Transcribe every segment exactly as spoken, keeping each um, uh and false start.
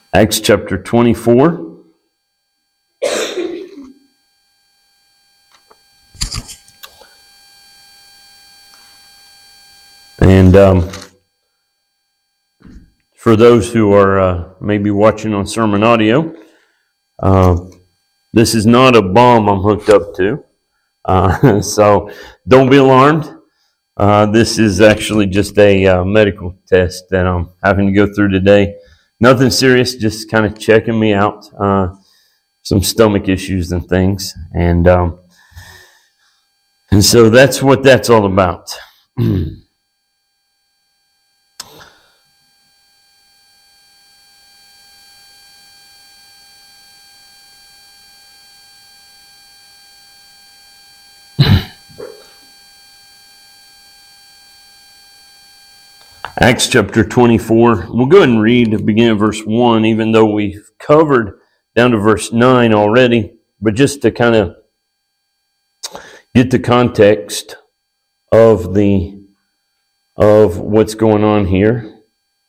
Acts chapter twenty-four. And um, for those who are uh, maybe watching on sermon audio, uh, this is not a bomb I'm hooked up to. Uh, so don't be alarmed. Uh, this is actually just a uh, medical test that I'm having to go through today. Nothing serious, just kind of checking me out. Uh, some stomach issues and things. And, um, and so that's what that's all about. Acts chapter twenty-four. We'll go ahead and read, begin at verse one, even though we've covered down to verse nine already. But just to kind of get the context of the of what's going on here.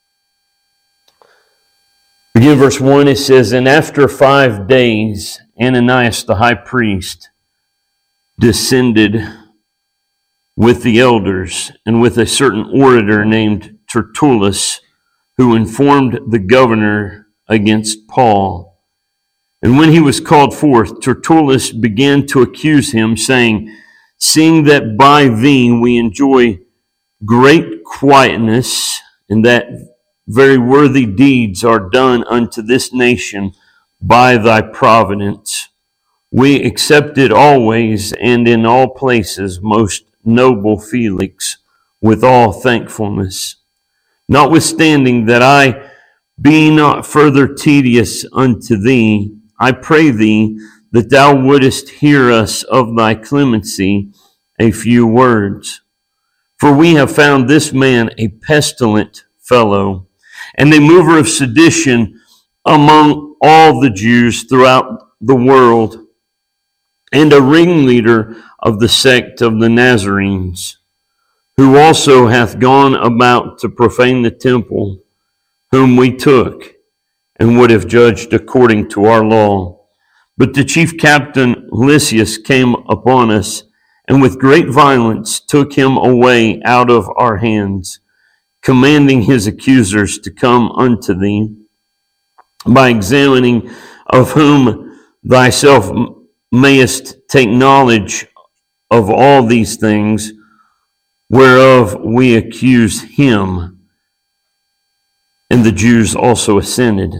Begin verse one, it says, "And after five days, Ananias the high priest descended with the elders and with a certain orator named Tertullus, who informed the governor against Paul. And when he was called forth, Tertullus began to accuse him, saying, Seeing that by thee we enjoy great quietness, and that very worthy deeds are done unto this nation by thy providence, we accept it always and in all places, most noble Felix, with all thankfulness. Notwithstanding that I be not further tedious unto thee, I pray thee that thou wouldest hear us of thy clemency a few words. For we have found this man a pestilent fellow, and a mover of sedition among all the Jews throughout the world, and a ringleader of the sect of the Nazarenes, who also hath gone about to profane the temple, whom we took, and would have judged according to our law. But the chief captain Lysias came upon us, and with great violence took him away out of our hands, commanding his accusers to come unto thee, by examining of whom thyself mayest take knowledge of all these things, whereof we accuse him. And the Jews also assented,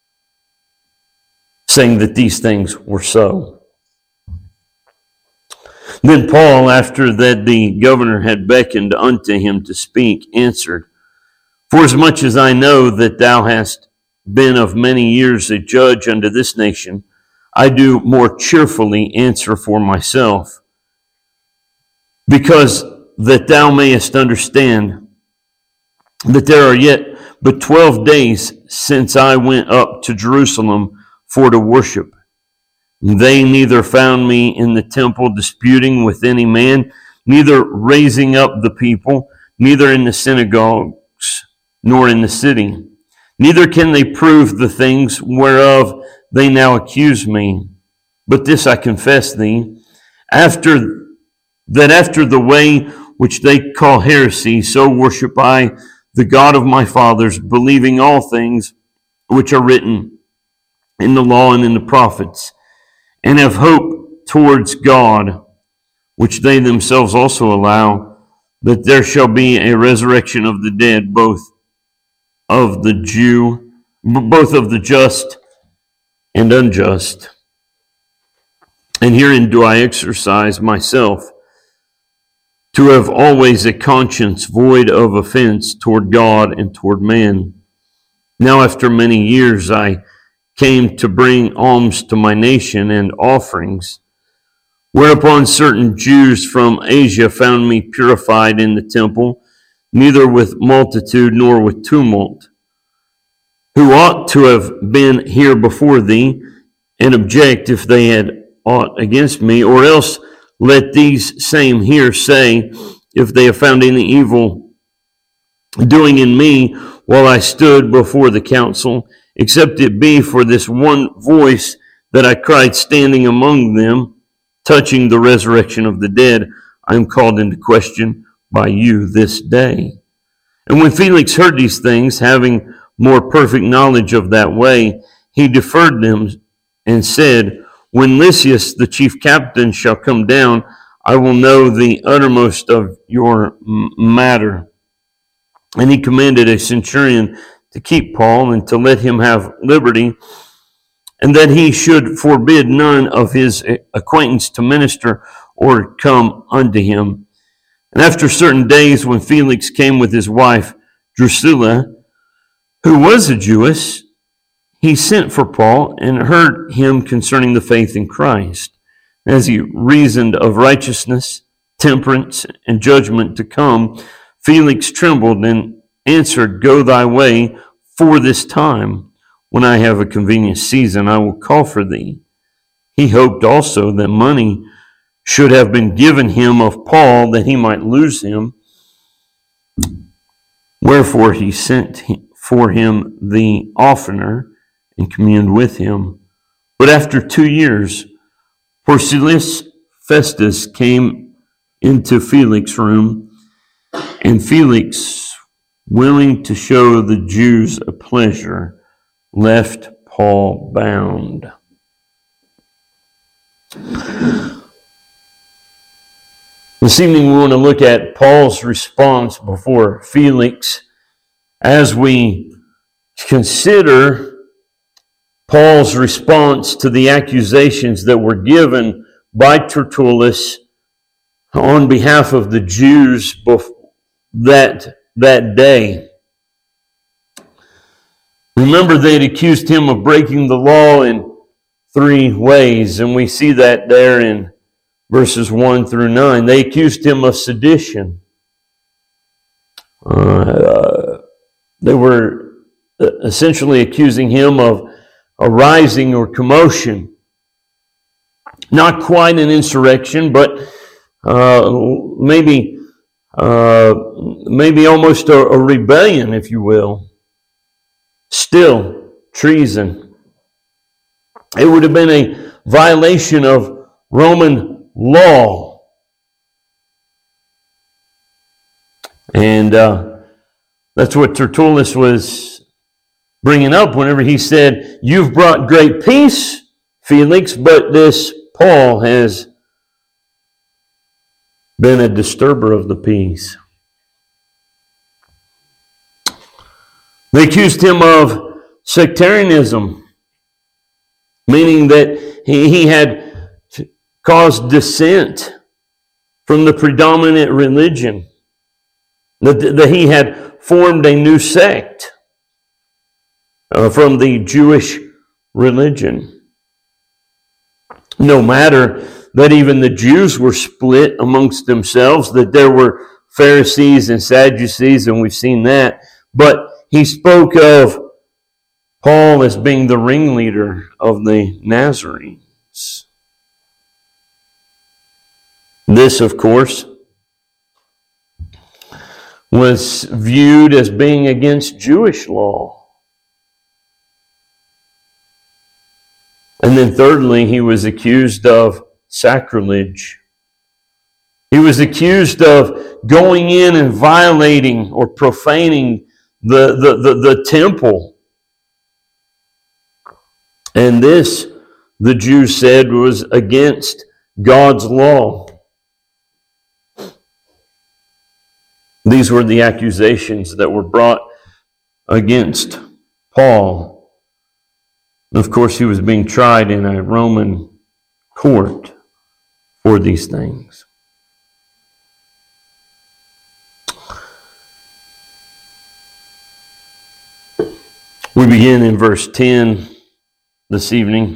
saying that these things were so. Then Paul, after that the governor had beckoned unto him to speak, answered, Forasmuch as I know that thou hast been of many years a judge unto this nation, I do more cheerfully answer for myself, because that thou mayest understand that there are yet but twelve days since I went up to Jerusalem for to worship. They neither found me in the temple disputing with any man, neither raising up the people, neither in the synagogues, nor in the city. Neither can they prove the things whereof they now accuse me. But this I confess thee, after that after the way which they call heresy, so worship I the God of my fathers, believing all things which are written in the law and in the prophets, and have hope towards God, which they themselves also allow, that there shall be a resurrection of the dead, both of the Jew, both of the just and unjust. And herein do I exercise myself, to have always a conscience void of offense toward God and toward man. Now after many years I came to bring alms to my nation and offerings, whereupon certain Jews from Asia found me purified in the temple, neither with multitude nor with tumult, who ought to have been here before thee, and object if they had aught against me, or else let these same here say, if they have found any evil doing in me while I stood before the council, except it be for this one voice that I cried standing among them, touching the resurrection of the dead. I am called into question by you this day. And when Felix heard these things, having more perfect knowledge of that way, he deferred them and said, when Lysias, the chief captain, shall come down, I will know the uttermost of your matter. And he commanded a centurion to keep Paul and to let him have liberty, and that he should forbid none of his acquaintance to minister or come unto him. And after certain days, when Felix came with his wife Drusilla, who was a Jewess, he sent for Paul and heard him concerning the faith in Christ. As he reasoned of righteousness, temperance, and judgment to come, Felix trembled and answered, Go thy way, for this time, when I have a convenient season, I will call for thee. He hoped also that money should have been given him of Paul, that he might lose him. Wherefore he sent for him the oftener, and communed with him. But after two years, Porcius Festus came into Felix's room, and Felix, willing to show the Jews a pleasure, left Paul bound. This evening we want to look at Paul's response before Felix as we consider Paul's response to the accusations that were given by Tertullus on behalf of the Jews that, that day. Remember, they'd accused him of breaking the law in three ways, and we see that there in verses one through nine. They accused him of sedition. Uh, they were essentially accusing him of a rising or commotion. Not quite an insurrection, but uh, maybe uh, maybe almost a, a rebellion, if you will. Still, treason. It would have been a violation of Roman law. And uh, that's what Tertullus was bringing up whenever he said, you've brought great peace, Felix, but this Paul has been a disturber of the peace. They accused him of sectarianism, meaning that he, he had caused dissent from the predominant religion, that, that he had formed a new sect Uh, from the Jewish religion. No matter that even the Jews were split amongst themselves, that there were Pharisees and Sadducees, and we've seen that, but he spoke of Paul as being the ringleader of the Nazarenes. This, of course, was viewed as being against Jewish law. And then thirdly, he was accused of sacrilege. He was accused of going in and violating or profaning the, the, the, the temple. And this, the Jews said, was against God's law. These were the accusations that were brought against Paul. Of course, he was being tried in a Roman court for these things. We begin in verse ten this evening.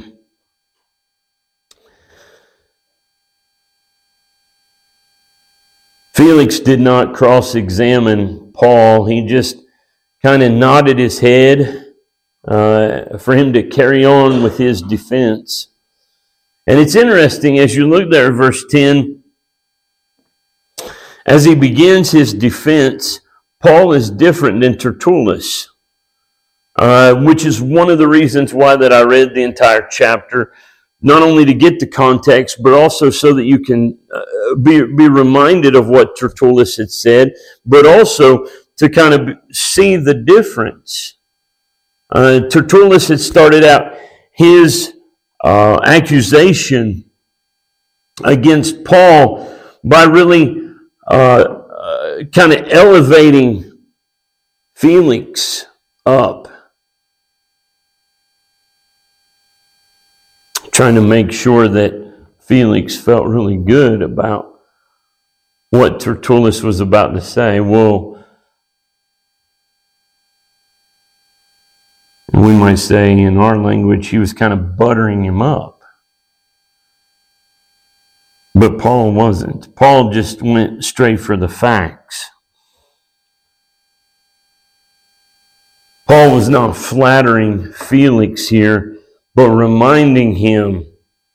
Felix did not cross-examine Paul. He just kind of nodded his head Uh, for him to carry on with his defense. And it's interesting, as you look there at verse ten, as he begins his defense, Paul is different than Tertullus. uh, which is one of the reasons why that I read the entire chapter, not only to get the context, but also so that you can uh, be, be reminded of what Tertullus had said, but also to kind of see the difference. Uh, Tertullus had started out his uh, accusation against Paul by really uh, uh, kind of elevating Felix up, trying to make sure that Felix felt really good about what Tertullus was about to say. Well, we might say in our language, he was kind of buttering him up. But Paul wasn't. Paul just went straight for the facts. Paul was not flattering Felix here, but reminding him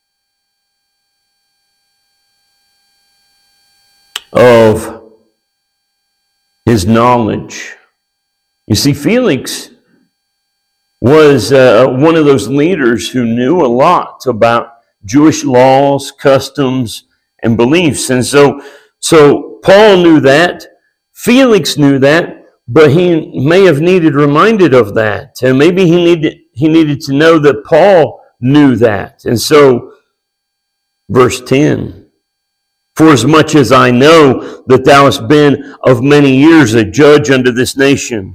of his knowledge. You see, Felix was uh, one of those leaders who knew a lot about Jewish laws, customs, and beliefs. And so, so Paul knew that. Felix knew that. But he may have needed reminded of that. And maybe he needed he needed to know that Paul knew that. And so, verse ten, for as much as I know that thou hast been of many years a judge unto this nation,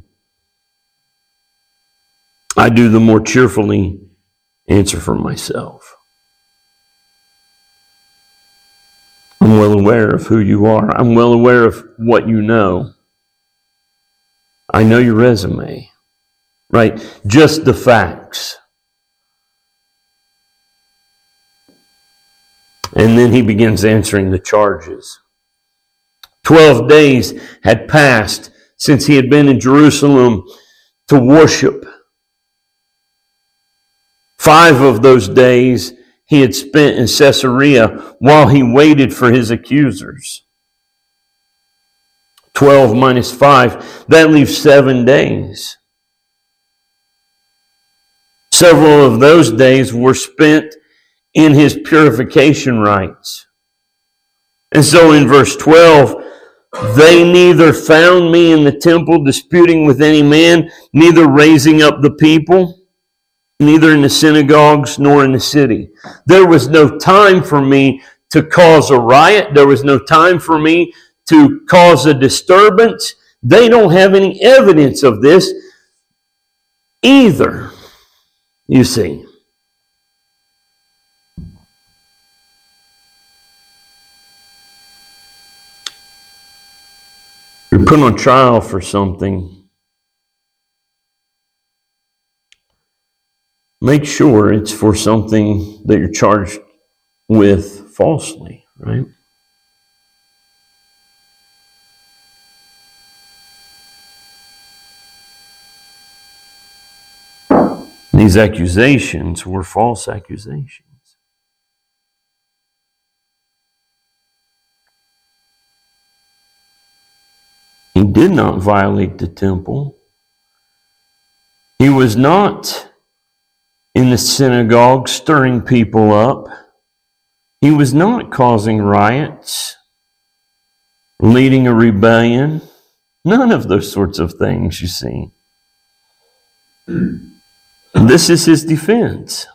I do the more cheerfully answer for myself. I'm well aware of who you are. I'm well aware of what you know. I know your resume, right? Just the facts. And then he begins answering the charges. Twelve days had passed since he had been in Jerusalem to worship. Five of those days he had spent in Caesarea while he waited for his accusers. Twelve minus five, that leaves seven days. Several of those days were spent in his purification rites. And so in verse twelve, they neither found me in the temple disputing with any man, neither raising up the people, neither in the synagogues nor in the city. There was no time for me to cause a riot. There was no time for me to cause a disturbance. They don't have any evidence of this either, you see. You're put on trial for something. Make sure it's for something that you're charged with falsely, right? These accusations were false accusations. He did not violate the temple. He was not in the synagogue stirring people up. He was not causing riots, leading a rebellion. None of those sorts of things, you see. This is his defense.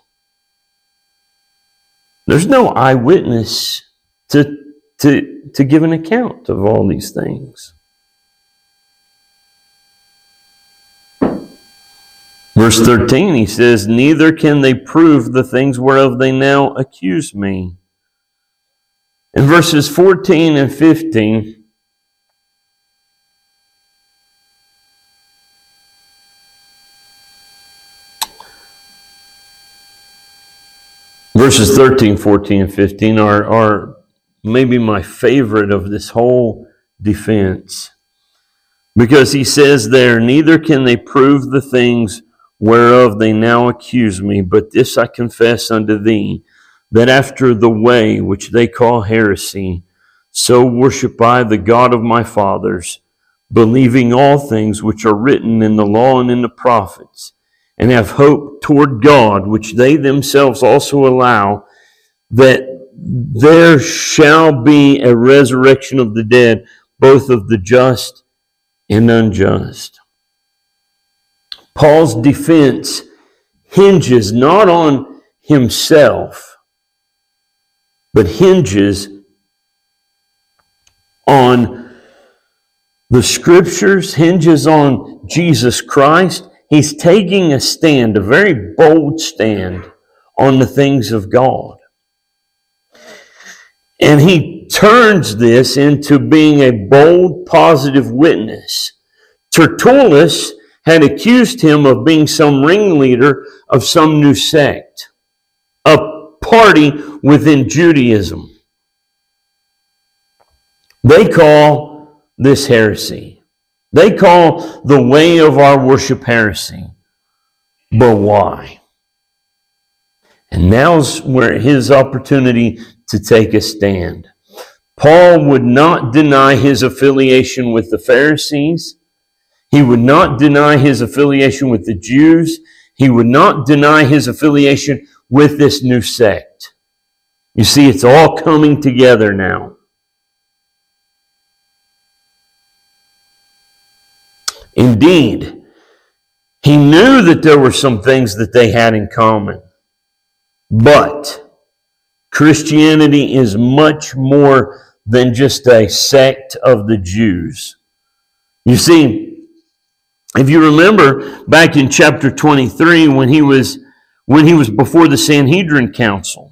There's no eyewitness to, to, to give an account of all these things. Verse thirteen, he says, neither can they prove the things whereof they now accuse me. In verses fourteen and fifteen, verses thirteen, fourteen, and fifteen are, are maybe my favorite of this whole defense. Because he says there, neither can they prove the things whereof they now accuse me, but this I confess unto thee, that after the way which they call heresy, so worship I the God of my fathers, believing all things which are written in the law and in the prophets, and have hope toward God, which they themselves also allow, that there shall be a resurrection of the dead, both of the just and unjust. Paul's defense hinges not on himself, but hinges on the Scriptures, hinges on Jesus Christ. He's taking a stand, a very bold stand, on the things of God. And he turns this into being a bold, positive witness. Tertullus had accused him of being some ringleader of some new sect, a party within Judaism. They call this heresy. They call the way of our worship heresy. But why? And now's where his opportunity to take a stand. Paul would not deny his affiliation with the Pharisees. He would not deny his affiliation with the Jews. He would not deny his affiliation with this new sect. You see, it's all coming together now. Indeed, he knew that there were some things that they had in common. But Christianity is much more than just a sect of the Jews. You see, if you remember back in chapter twenty-three, when he was when he was before the Sanhedrin Council,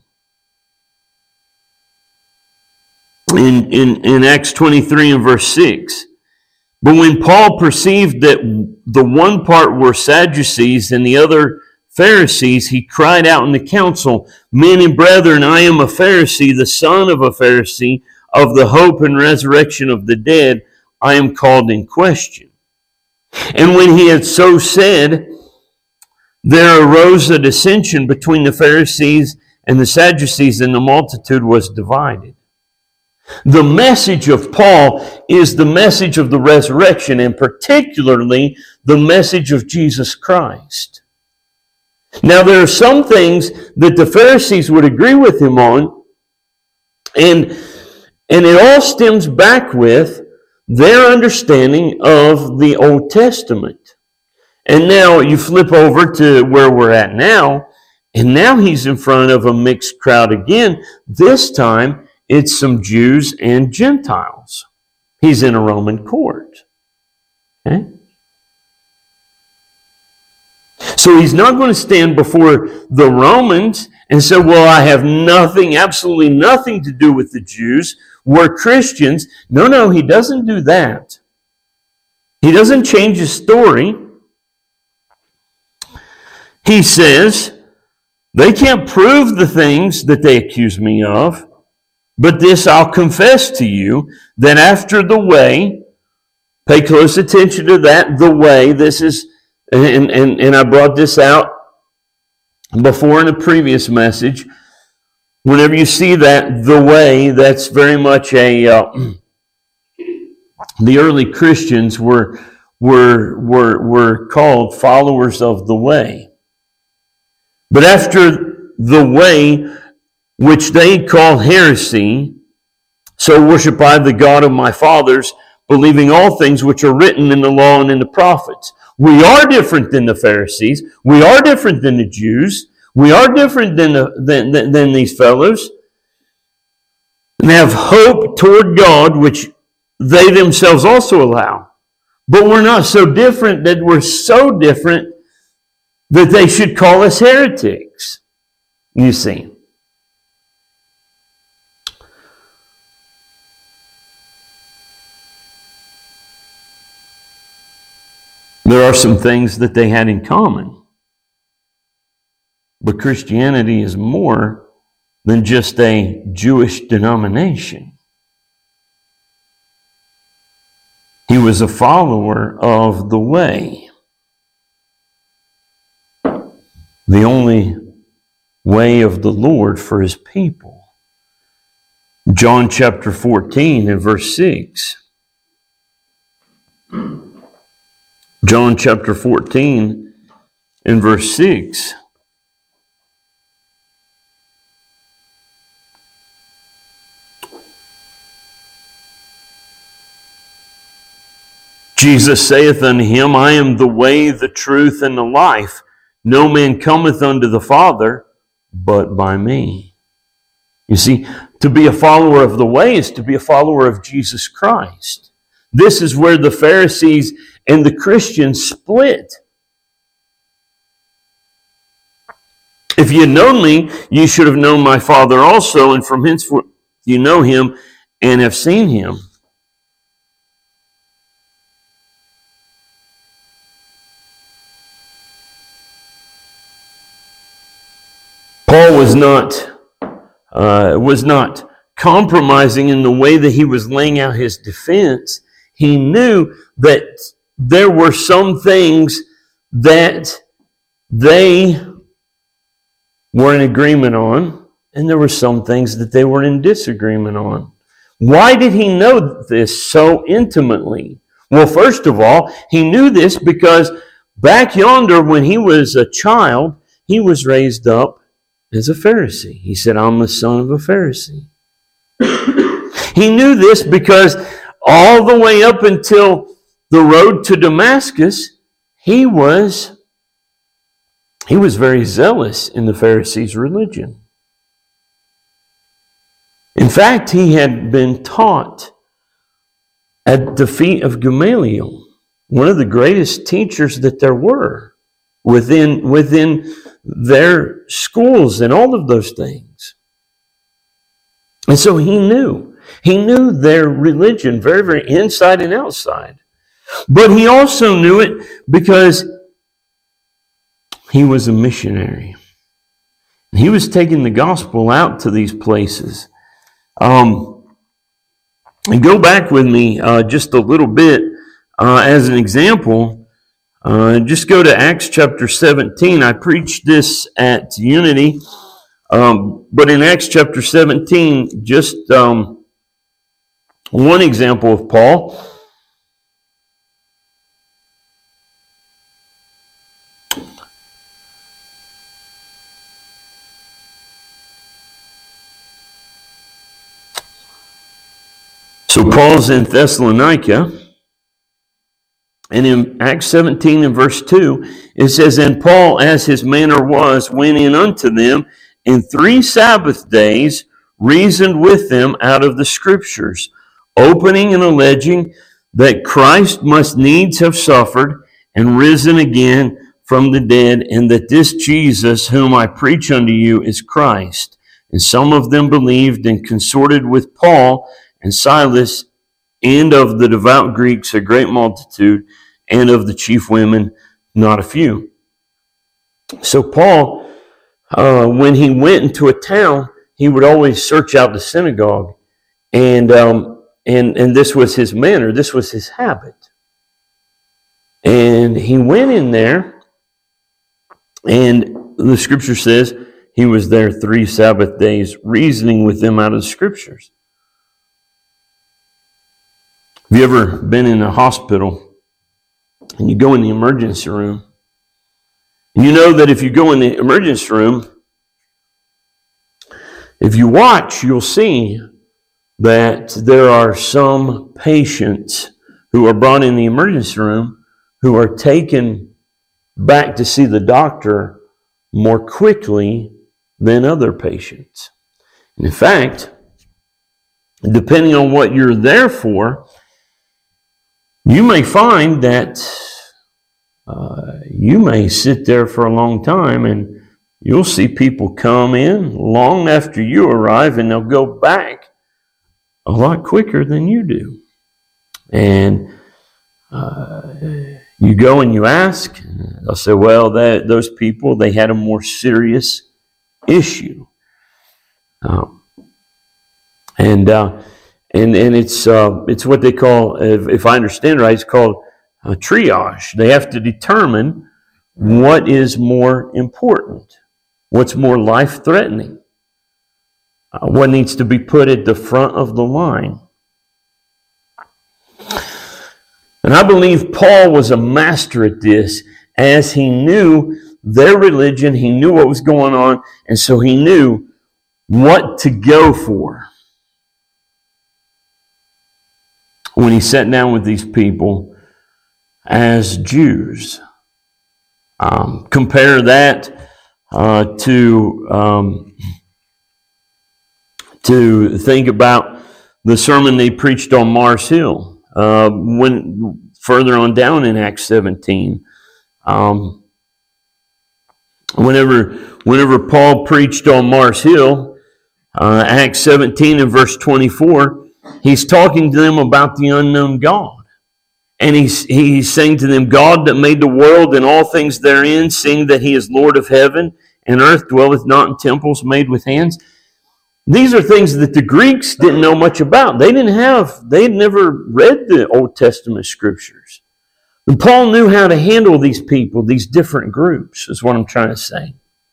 in, in, in Acts twenty-three and verse six, but when Paul perceived that the one part were Sadducees and the other Pharisees, he cried out in the council, "Men and brethren, I am a Pharisee, the son of a Pharisee, of the hope and resurrection of the dead, I am called in question." And when he had so said, there arose a dissension between the Pharisees and the Sadducees, and the multitude was divided. The message of Paul is the message of the resurrection, and particularly the message of Jesus Christ. Now, there are some things that the Pharisees would agree with him on, and, and it all stems back with their understanding of the Old Testament. And now you flip over to where we're at now, and now he's in front of a mixed crowd again. This time, it's some Jews and Gentiles. He's in a Roman court. Okay? So he's not going to stand before the Romans and say, well, I have nothing, absolutely nothing to do with the Jews. We're Christians. No, no, he doesn't do that. He doesn't change his story. He says, they can't prove the things that they accuse me of, but this I'll confess to you, that after the way, pay close attention to that, the way, this is, and, and, and I brought this out before in a previous message. Whenever you see that, the way, that's very much a, uh, the early Christians were, were, were, were called followers of the way. But after the way, which they call heresy, so worship I the God of my fathers, believing all things which are written in the law and in the prophets. We are different than the Pharisees. We are different than the Jews. We are different than, the, than, than, than these fellows. And have hope toward God, which they themselves also allow. But we're not so different that we're so different that they should call us heretics. You see. There are some things that they had in common. But Christianity is more than just a Jewish denomination. He was a follower of the way. The only way of the Lord for his people. John chapter fourteen and verse six. John chapter fourteen in verse six. Jesus saith unto him, I am the way, the truth, and the life. No man cometh unto the Father but by me. You see, to be a follower of the way is to be a follower of Jesus Christ. This is where the Pharisees and the Christians split. If you had known me, you should have known my Father also, and from henceforth you know him and have seen him. Paul was not uh, was not compromising in the way that he was laying out his defense. He knew that there were some things that they were in agreement on, and there were some things that they were in disagreement on. Why did he know this so intimately? Well, first of all, he knew this because back yonder when he was a child, he was raised up as a Pharisee. He said, I'm the son of a Pharisee. He knew this because all the way up until the road to Damascus, he was, he was very zealous in the Pharisees' religion. In fact, he had been taught at the feet of Gamaliel, one of the greatest teachers that there were within, within their schools and all of those things. And so he knew. He knew their religion very, very inside and outside. But he also knew it because he was a missionary. He was taking the gospel out to these places. Um, and go back with me uh, just a little bit uh, as an example. Uh, just go to Acts chapter seventeen. I preached this at Unity. Um, but in Acts chapter seventeen, just um, one example of Paul. So Paul's in Thessalonica. And in Acts seventeen and verse two, it says, And Paul, as his manner was, went in unto them, and three Sabbath days reasoned with them out of the Scriptures, opening and alleging that Christ must needs have suffered and risen again from the dead, and that this Jesus whom I preach unto you is Christ. And some of them believed and consorted with Paul and Silas, and of the devout Greeks a great multitude, and of the chief women not a few. So Paul, uh, when he went into a town, he would always search out the synagogue, and um, and and this was his manner, this was his habit. And he went in there, and the Scripture says he was there three Sabbath days, reasoning with them out of the Scriptures. Have you ever been in a hospital and you go in the emergency room? You know that if you go in the emergency room, if you watch, you'll see that there are some patients who are brought in the emergency room who are taken back to see the doctor more quickly than other patients. And in fact, depending on what you're there for, you may find that uh, you may sit there for a long time, and you'll see people come in long after you arrive, and they'll go back a lot quicker than you do. And uh, you go and you ask, they'll say, well, that, those people, they had a more serious issue. Um, and uh, And and it's uh, it's what they call, if, if I understand right, it's called a triage. They have to determine what is more important, what's more life-threatening, uh, what needs to be put at the front of the line. And I believe Paul was a master at this, as he knew their religion. He knew what was going on, and so he knew what to go for when he sat down with these people as Jews. Um, compare that uh, to um, to think about the sermon they preached on Mars Hill uh, when further on down in Acts seventeen. Um, whenever whenever Paul preached on Mars Hill, uh, Acts seventeen and verse twenty-four, he's talking to them about the unknown God. And he's, he's saying to them, God that made the world and all things therein, seeing that he is Lord of heaven and earth, dwelleth not in temples made with hands. These are things that the Greeks didn't know much about. They didn't have, they had never read the Old Testament scriptures. And Paul knew how to handle these people, these different groups, is what I'm trying to say.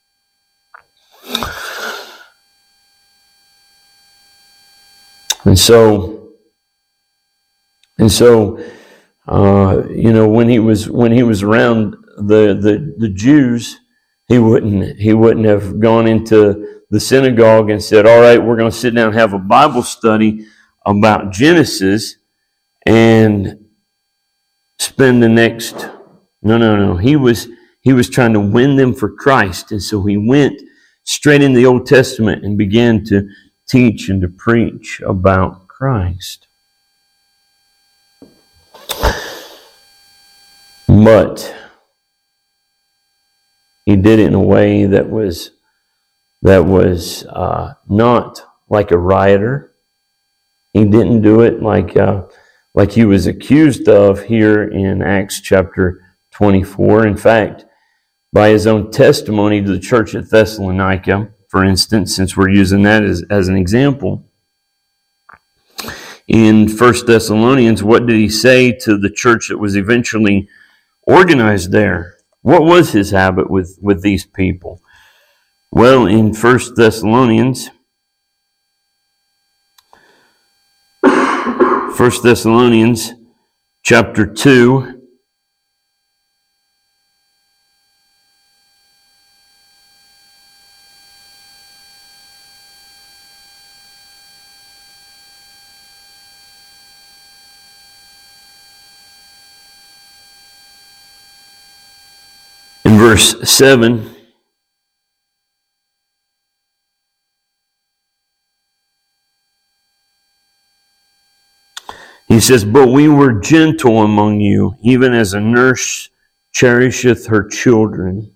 And so, and so, Uh, you know, when he was when he was around the, the, the Jews, he wouldn't he wouldn't have gone into the synagogue and said, "All right, we're going to sit down and have a Bible study about Genesis and spend the next." No, no, no. He was he was trying to win them for Christ, and so he went straight in the Old Testament and began to teach and to preach about Christ. But he did it in a way that was that was uh, not like a rioter. He didn't do it like uh, like he was accused of here in Acts chapter twenty-four. In fact, by his own testimony to the church at Thessalonica, for instance, since we're using that as, as an example, in First Thessalonians, what did he say to the church that was eventually organized there? What was his habit with, with these people? Well, in First Thessalonians, First Thessalonians chapter two, verse seven, he says, "But we were gentle among you, even as a nurse cherisheth her children.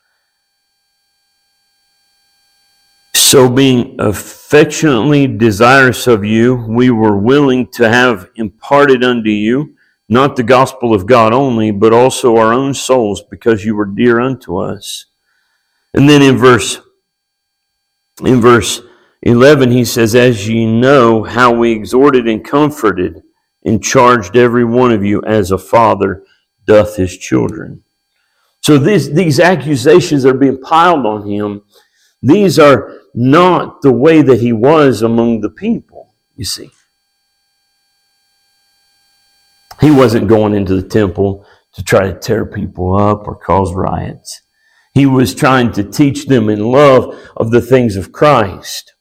So being affectionately desirous of you, we were willing to have imparted unto you not the gospel of God only, but also our own souls, because you were dear unto us." And then in verse in verse eleven, he says, "As ye know how we exhorted and comforted and charged every one of you as a father doth his children." So these, these accusations that are being piled on him, these are not the way that he was among the people, you see. He wasn't going into the temple to try to tear people up or cause riots. He was trying to teach them in love of the things of Christ.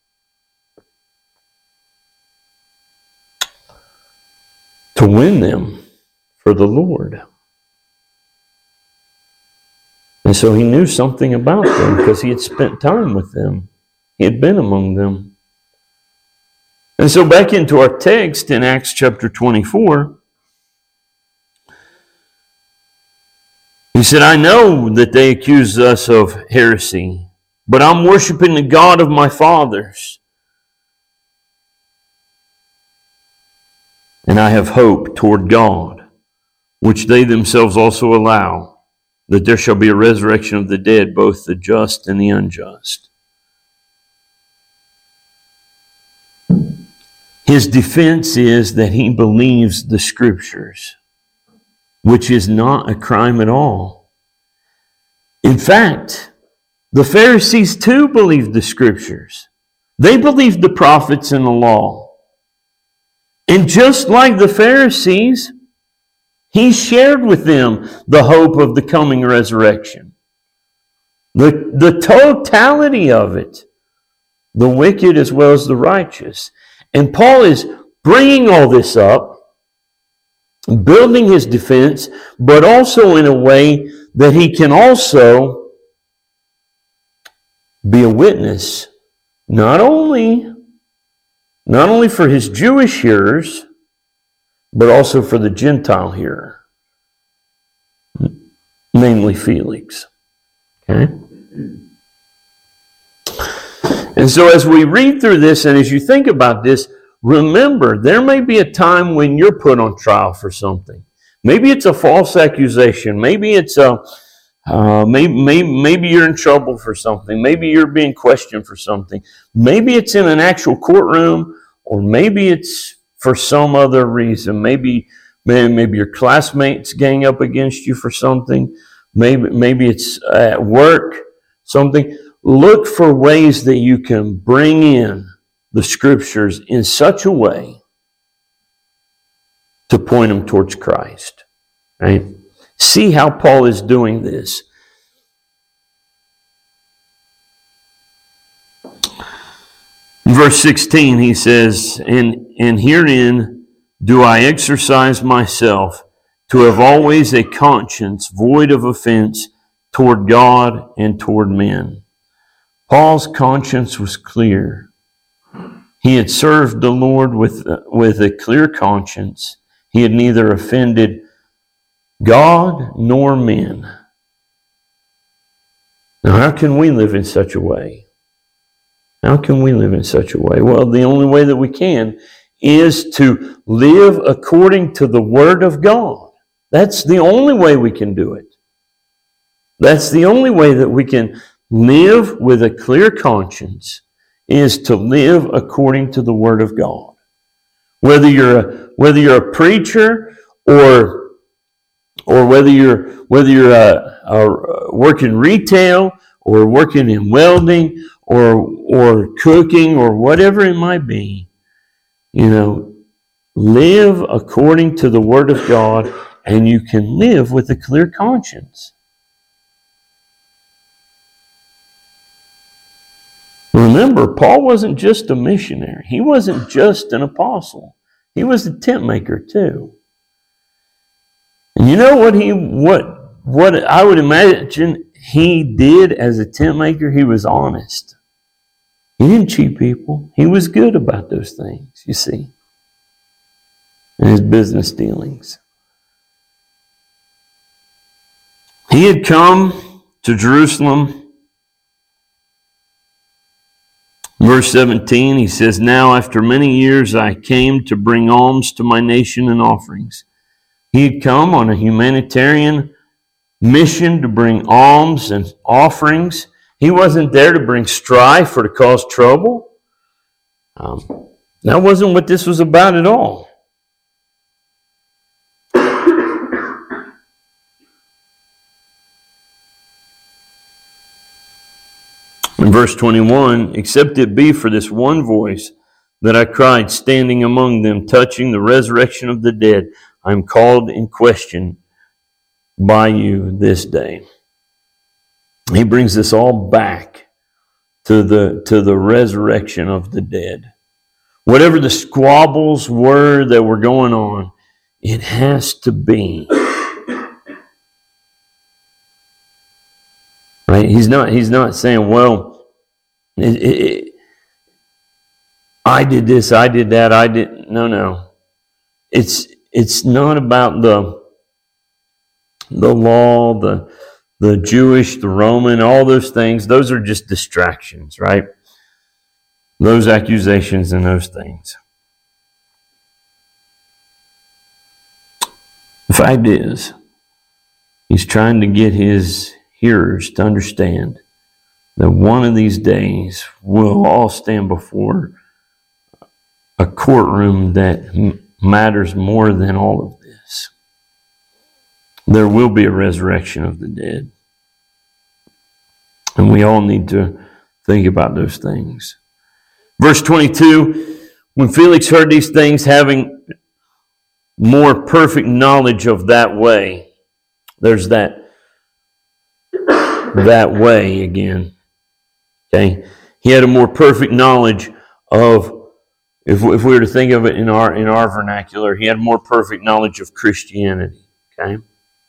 To win them for the Lord. And so he knew something about them because he had spent time with them. He had been among them. And so back into our text in Acts chapter twenty-four, he said, "I know that they accuse us of heresy, but I'm worshiping the God of my fathers. And I have hope toward God, which they themselves also allow, that there shall be a resurrection of the dead, both the just and the unjust." His defense is that he believes the Scriptures, which is not a crime at all. In fact, the Pharisees too believed the Scriptures. They believed the prophets and the law. And just like the Pharisees, he shared with them the hope of the coming resurrection. The, the totality of it. The wicked as well as the righteous. And Paul is bringing all this up, building his defense, but also in a way that he can also be a witness, not only, not only for his Jewish hearers, but also for the Gentile hearer, namely Felix. Okay? And so as we read through this, and as you think about this, remember, there may be a time when you're put on trial for something. Maybe it's a false accusation. Maybe it's a, uh, maybe, maybe, maybe you're in trouble for something. Maybe you're being questioned for something. Maybe it's in an actual courtroom, or maybe it's for some other reason. Maybe, maybe, maybe your classmates gang up against you for something. Maybe, maybe it's at work, something. Look for ways that you can bring in the Scriptures in such a way to point them towards Christ. Right? See how Paul is doing this. In verse sixteen, he says, and, and herein do I exercise myself to have always a conscience void of offense toward God and toward men. Paul's conscience was clear. He had served the Lord with, with a clear conscience. He had neither offended God nor men. Now, how can we live in such a way? How can we live in such a way? Well, the only way that we can is to live according to the Word of God. That's the only way we can do it. That's the only way that we can live with a clear conscience, is to live according to the Word of God. Whether you're a, whether you're a preacher or or whether you're whether you're a, a working retail or working in welding or or cooking or whatever it might be, you know, live according to the Word of God, and you can live with a clear conscience. Remember, Paul wasn't just a missionary. He wasn't just an apostle. He was a tent maker too. And you know what he what what I would imagine he did as a tent maker? He was honest. He didn't cheat people. He was good about those things, you see, in his business dealings. He had come to Jerusalem. Verse seventeen, he says, now after many years I came to bring alms to my nation and offerings. He had come on a humanitarian mission to bring alms and offerings. He wasn't there to bring strife or to cause trouble. Um, that wasn't what this was about at all. In verse twenty-one, except it be for this one voice that I cried standing among them, touching the resurrection of the dead, I am called in question by you this day. He brings this all back to the, to the resurrection of the dead. Whatever the squabbles were that were going on, it has to be. Right? He's not, he's not saying, well, it, it, I did this, I did that, I did. No, no. It's it's not about the the law, the the Jewish, the Roman, all those things. Those are just distractions, right? Those accusations and those things. The fact is, he's trying to get his hearers to understand that one of these days we'll all stand before a courtroom that m- matters more than all of this. There will be a resurrection of the dead. And we all need to think about those things. Verse twenty-two, when Felix heard these things, having more perfect knowledge of that way, there's that that way again. Okay? He had a more perfect knowledge of, if, if we were to think of it in our in our vernacular, he had more perfect knowledge of Christianity. Okay?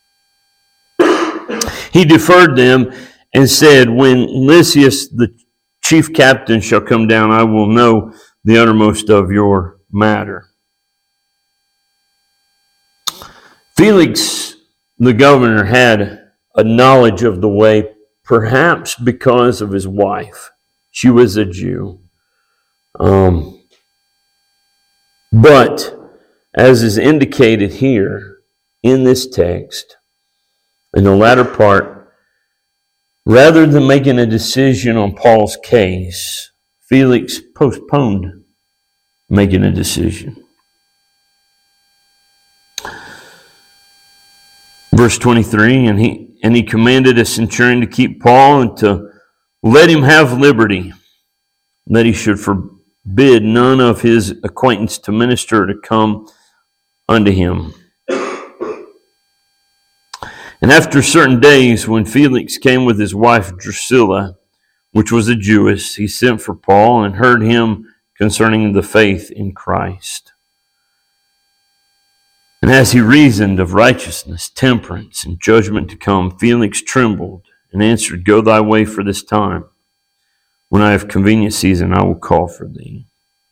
He deferred them and said, when Lysias, the chief captain, shall come down, I will know the uttermost of your matter. Felix, the governor, had a knowledge of the way, perhaps because of his wife. She was a Jew. Um, but, as is indicated here in this text, in the latter part, rather than making a decision on Paul's case, Felix postponed making a decision. Verse twenty-three, and he and he commanded a centurion to keep Paul and to let him have liberty, that he should forbid none of his acquaintance to minister to come unto him. And after certain days, when Felix came with his wife Drusilla, which was a Jewess, he sent for Paul and heard him concerning the faith in Christ. And as he reasoned of righteousness, temperance, and judgment to come, Felix trembled and answered, Go thy way for this time. When I have convenient season, I will call for thee.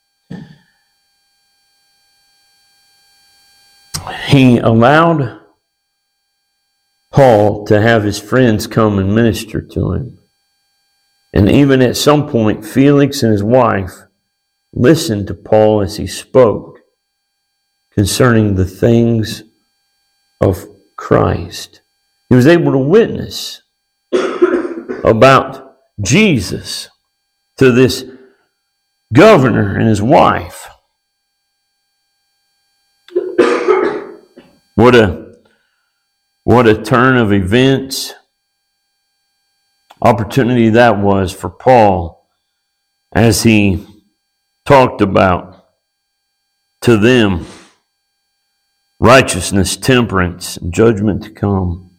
He allowed Paul to have his friends come and minister to him. And even at some point, Felix and his wife listened to Paul as he spoke concerning the things of Christ. He was able to witness about Jesus to this governor and his wife. What a, what a turn of events, opportunity that was for Paul as he talked about to them righteousness, temperance, and judgment to come.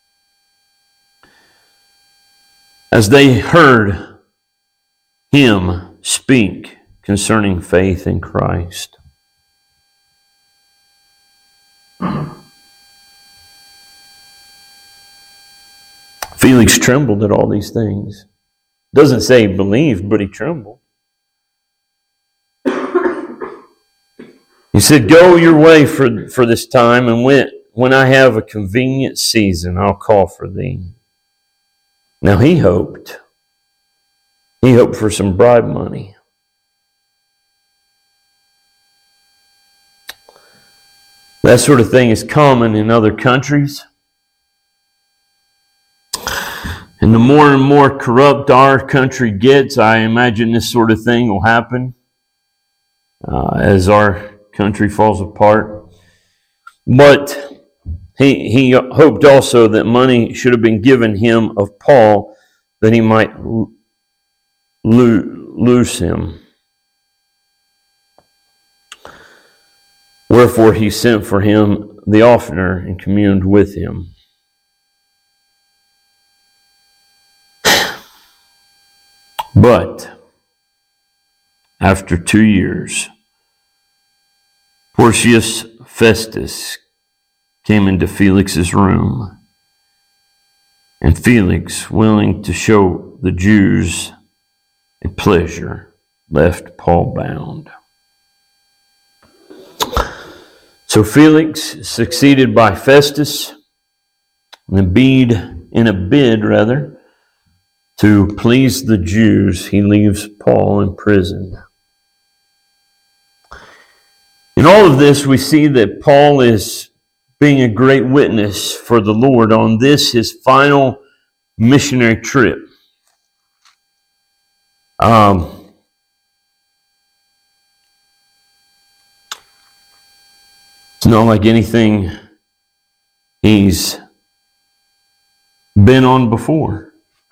As they heard him speak concerning faith in Christ. Felix trembled at all these things. Doesn't say he believed, but he trembled. He said, Go your way for, for this time, and when, when I have a convenient season, I'll call for thee. Now he hoped. He hoped for some bribe money. That sort of thing is common in other countries. And the more and more corrupt our country gets, I imagine this sort of thing will happen uh, as our country falls apart. But he, he hoped also that money should have been given him of Paul that he might lo- loose him. Wherefore he sent for him the oftener and communed with him. But after two years, Porcius Festus came into Felix's room, and Felix, willing to show the Jews a pleasure, left Paul bound. So Felix, succeeded by Festus, in a bid, in a bid rather, to please the Jews, he leaves Paul in prison. In all of this, we see that Paul is being a great witness for the Lord on this, his final missionary trip. Um, it's not like anything he's been on before.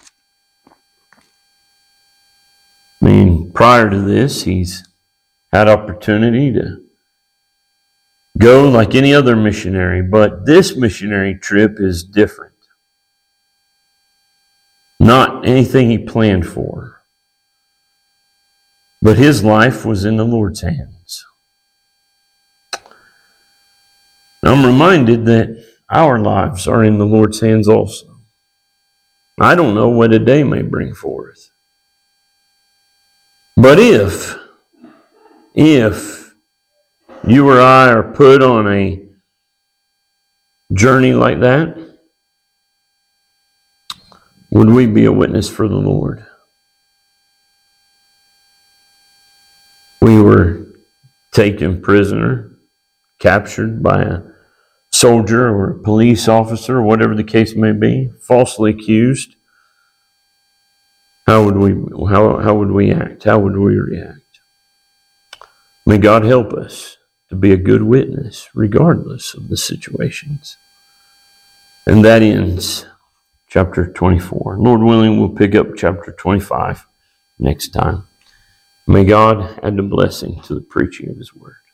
I mean, prior to this, he's had opportunity to go like any other missionary, but this missionary trip is different. not anything he planned for. But his life was in the Lord's hands. I'm reminded that our lives are in the Lord's hands also. I don't know what a day may bring forth. But if, if you or I are put on a journey like that, would we be a witness for the Lord? We were taken prisoner, captured by a soldier or a police officer, or whatever the case may be, falsely accused. How would we how, how would we act? How would we react? May God help us to be a good witness regardless of the situations. And that ends chapter twenty-four. Lord willing, we'll pick up chapter twenty-five next time. May God add a blessing to the preaching of his word.